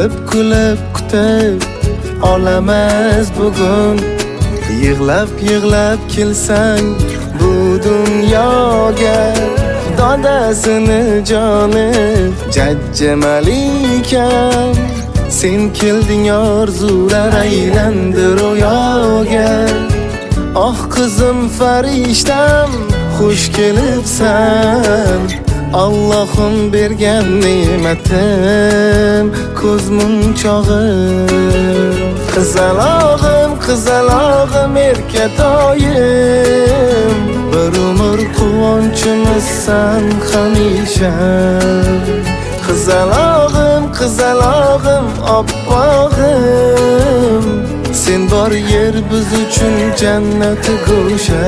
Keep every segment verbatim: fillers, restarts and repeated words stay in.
kulib kulib kutib olamiz bugun. Yig'lab yig'lab kelsang bu dunyoga, dadasini joni jajji malikam. Sen kelding orzular aylandi ro'yoga. Oh qizim farishtam, xush kelibsan. Allohim bergan ne'matim, ko'z munchog'im. Qizalog'im, qizalog'im, erkatoyim. Bir umr quvonchimizsan hamisha. Qizalog'im, qizalog'im, oppog'im. Sen bor yer biz uchun jannat go'sha.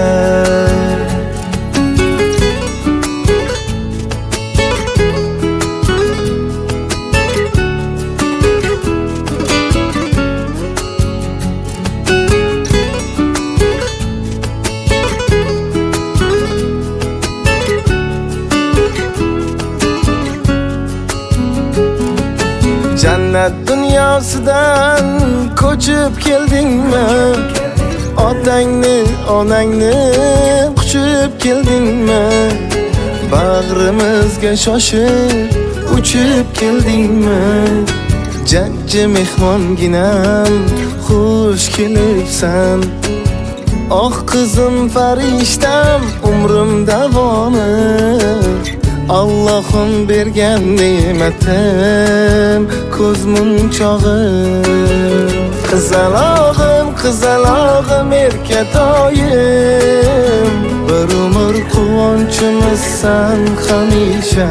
Jannat dunyosidan ko'chib keldingmi? Otangni, onangni quchib keldingmi? Bag'rimizga shoshib uchib keldingmi? Jajji mehmonginam, xush kelibsan. Oh qizim farishtam, umrim davomi. Allohim bergan ne'matim, ko'z munchog'im. Qizalog'im, qizalog'im, erkatoyim. Bir umr quvonchimizsan hamisha.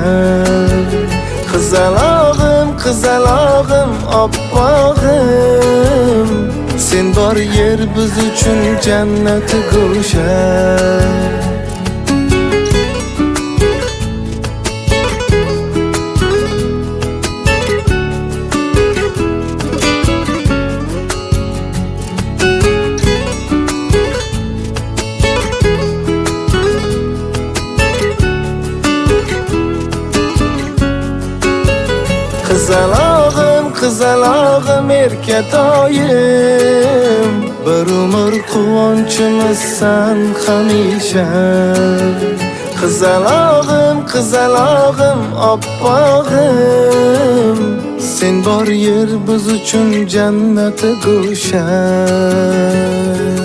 Qizalog'im, qizalog'im, oppog'im. Sen bor yer biz uchun jannat go'sha. Qizalog'im, qizalog'im, erkatoyim. Bir umr quvonchimizsan hamisha. Qizalog'im, qizalog'im, oppog'im. Sen bor yer biz uchun jannat go'sha.